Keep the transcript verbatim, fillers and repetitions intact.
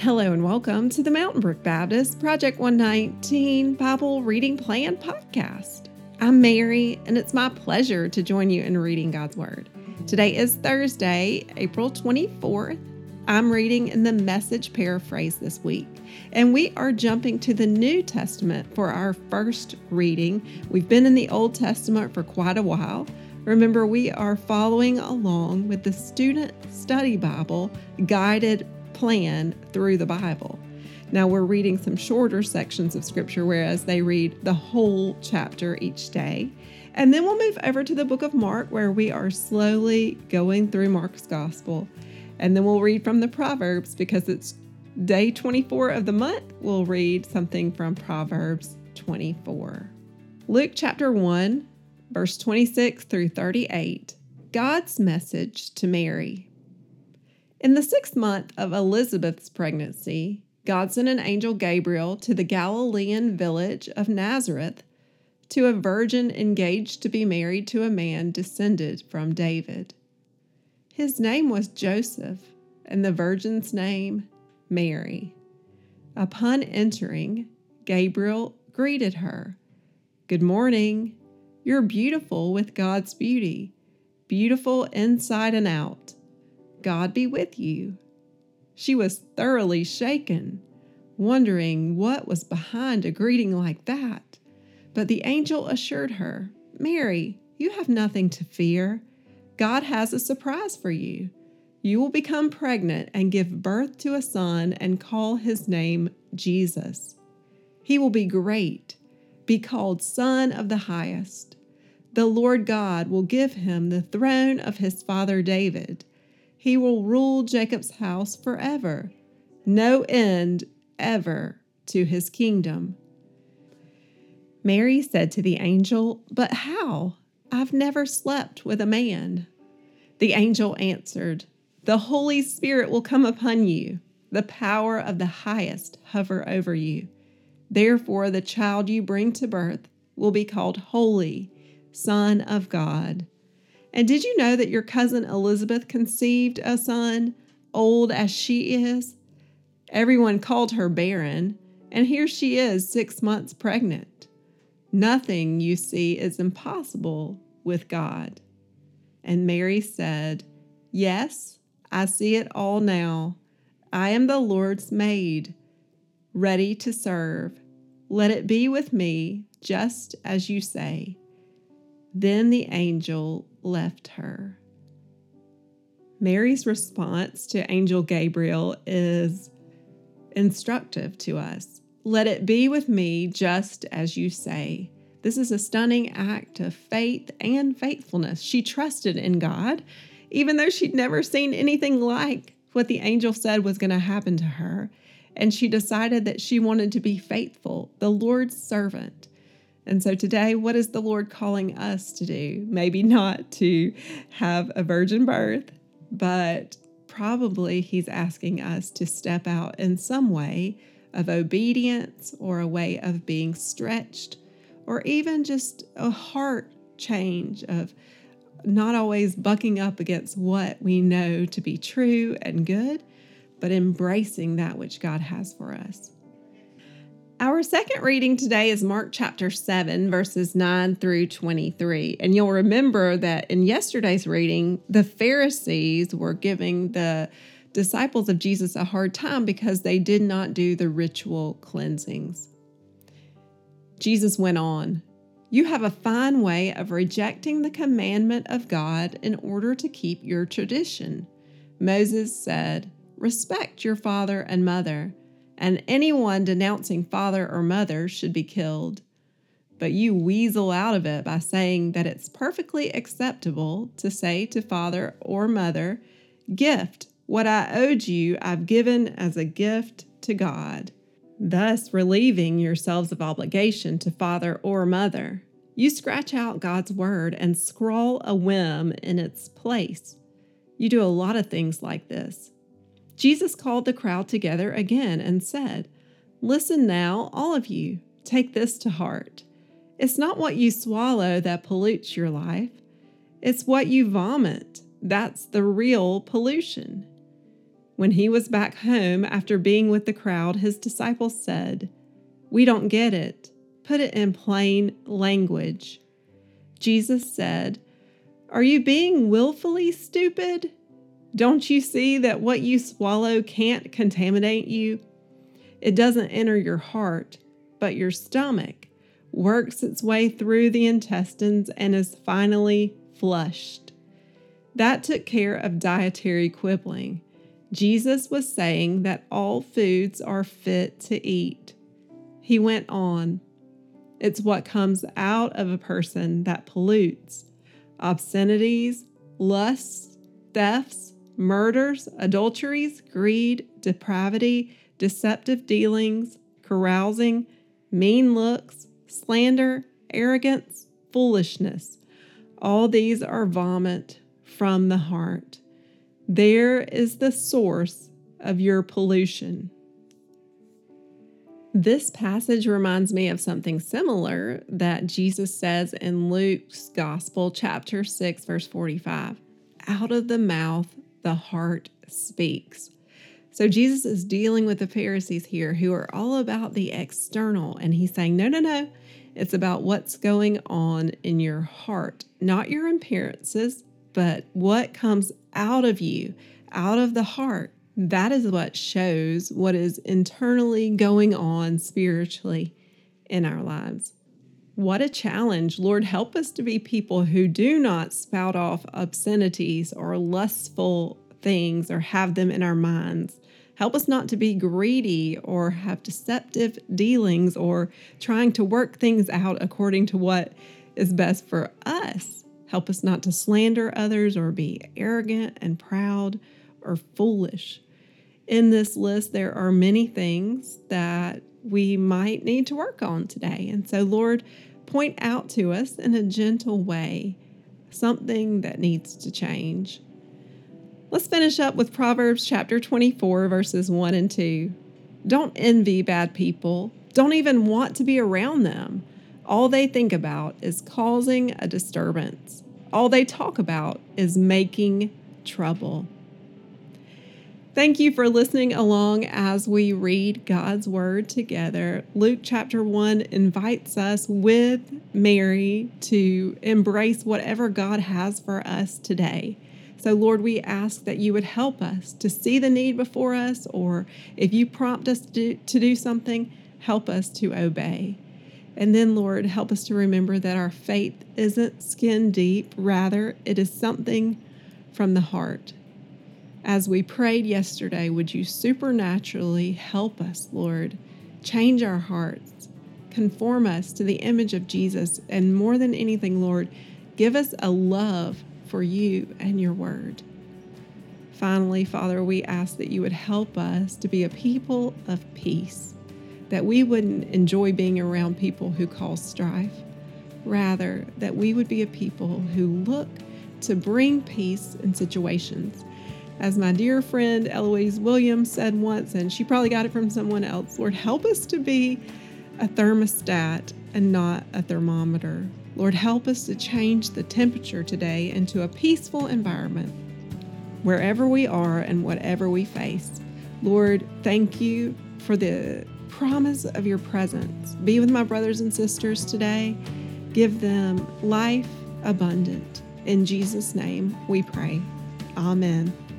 Hello and welcome to the Mountain Brook Baptist Project one nineteen Bible Reading Plan Podcast. I'm Mary, and it's my pleasure to join you in reading God's Word. Today is Thursday, April twenty-fourth. I'm reading in the Message paraphrase this week, and we are jumping to the New Testament for our first reading. We've been in the Old Testament for quite a while. Remember, we are following along with the Student Study Bible guided plan through the Bible. Now we're reading some shorter sections of Scripture, whereas they read the whole chapter each day. And then we'll move over to the book of Mark, where we are slowly going through Mark's Gospel. And then we'll read from the Proverbs, because it's day twenty-four of the month. We'll read something from Proverbs twenty-four. Luke chapter one, verse twenty-six through thirty-eight. God's message to Mary. In the sixth month of Elizabeth's pregnancy, God sent an angel Gabriel to the Galilean village of Nazareth to a virgin engaged to be married to a man descended from David. His name was Joseph, and the virgin's name, Mary. Upon entering, Gabriel greeted her. "Good morning. You're beautiful with God's beauty, beautiful inside and out. God be with you." She was thoroughly shaken, wondering what was behind a greeting like that. But the angel assured her, "Mary, you have nothing to fear. God has a surprise for you. You will become pregnant and give birth to a son and call his name Jesus. He will be great, be called Son of the Highest. The Lord God will give him the throne of his father David. He will rule Jacob's house forever. No end ever to his kingdom." Mary said to the angel, "But how? I've never slept with a man." The angel answered, "The Holy Spirit will come upon you. The power of the Highest hover over you. Therefore, the child you bring to birth will be called Holy, Son of God. And did you know that your cousin Elizabeth conceived a son, old as she is? Everyone called her barren, and here she is six months pregnant. Nothing, you see, is impossible with God." And Mary said, "Yes, I see it all now. I am the Lord's maid, ready to serve. Let it be with me just as you say." Then the angel left her. Mary's response to Angel Gabriel is instructive to us. Let it be with me just as you say. This is a stunning act of faith and faithfulness. She trusted in God, even though she'd never seen anything like what the angel said was going to happen to her. And she decided that she wanted to be faithful, the Lord's servant. And so today, what is the Lord calling us to do? Maybe not to have a virgin birth, but probably He's asking us to step out in some way of obedience, or a way of being stretched, or even just a heart change of not always bucking up against what we know to be true and good, but embracing that which God has for us. Our second reading today is Mark chapter seven, verses nine through twenty-three. And you'll remember that in yesterday's reading, the Pharisees were giving the disciples of Jesus a hard time because they did not do the ritual cleansings. Jesus went on, "You have a fine way of rejecting the commandment of God in order to keep your tradition. Moses said, 'Respect your father and mother,' and anyone denouncing father or mother should be killed. But you weasel out of it by saying that it's perfectly acceptable to say to father or mother, 'Gift, what I owed you I've given as a gift to God,' thus relieving yourselves of obligation to father or mother. You scratch out God's word and scrawl a whim in its place. You do a lot of things like this." Jesus called the crowd together again and said, "Listen now, all of you, take this to heart. It's not what you swallow that pollutes your life. It's what you vomit. That's the real pollution. When he was back home after being with the crowd, his disciples said, "We don't get it. Put it in plain language." Jesus said, "Are you being willfully stupid? Don't you see that what you swallow can't contaminate you? It doesn't enter your heart, but your stomach, works its way through the intestines and is finally flushed." That took care of dietary quibbling. Jesus was saying that all foods are fit to eat. He went on, "It's what comes out of a person that pollutes. Obscenities, lusts, thefts, murders, adulteries, greed, depravity, deceptive dealings, carousing, mean looks, slander, arrogance, foolishness. All these are vomit from the heart. There is the source of your pollution." This passage reminds me of something similar that Jesus says in Luke's Gospel, chapter six, verse forty-five. Out of the mouth, the heart speaks. So Jesus is dealing with the Pharisees here who are all about the external. And he's saying, no, no, no. It's about what's going on in your heart, not your appearances, but what comes out of you, out of the heart. That is what shows what is internally going on spiritually in our lives. What a challenge. Lord, help us to be people who do not spout off obscenities or lustful things or have them in our minds. Help us not to be greedy or have deceptive dealings or trying to work things out according to what is best for us. Help us not to slander others or be arrogant and proud or foolish. In this list, there are many things that we might need to work on today. And so, Lord, point out to us in a gentle way something that needs to change. Let's finish up with Proverbs chapter twenty-four, verses one and two. Don't envy bad people. Don't even want to be around them. All they think about is causing a disturbance. All they talk about is making trouble. Thank you for listening along as we read God's Word together. Luke chapter one invites us with Mary to embrace whatever God has for us today. So, Lord, we ask that you would help us to see the need before us, or if you prompt us to do, to do something, help us to obey. And then, Lord, help us to remember that our faith isn't skin deep. Rather, it is something from the heart. As we prayed yesterday, would you supernaturally help us, Lord, change our hearts, conform us to the image of Jesus, and more than anything, Lord, give us a love for you and your word. Finally, Father, we ask that you would help us to be a people of peace, that we wouldn't enjoy being around people who cause strife. Rather, that we would be a people who look to bring peace in situations. As my dear friend Eloise Williams said once, and she probably got it from someone else, Lord, help us to be a thermostat and not a thermometer. Lord, help us to change the temperature today into a peaceful environment wherever we are and whatever we face. Lord, thank you for the promise of your presence. Be with my brothers and sisters today. Give them life abundant. In Jesus' name we pray. Amen.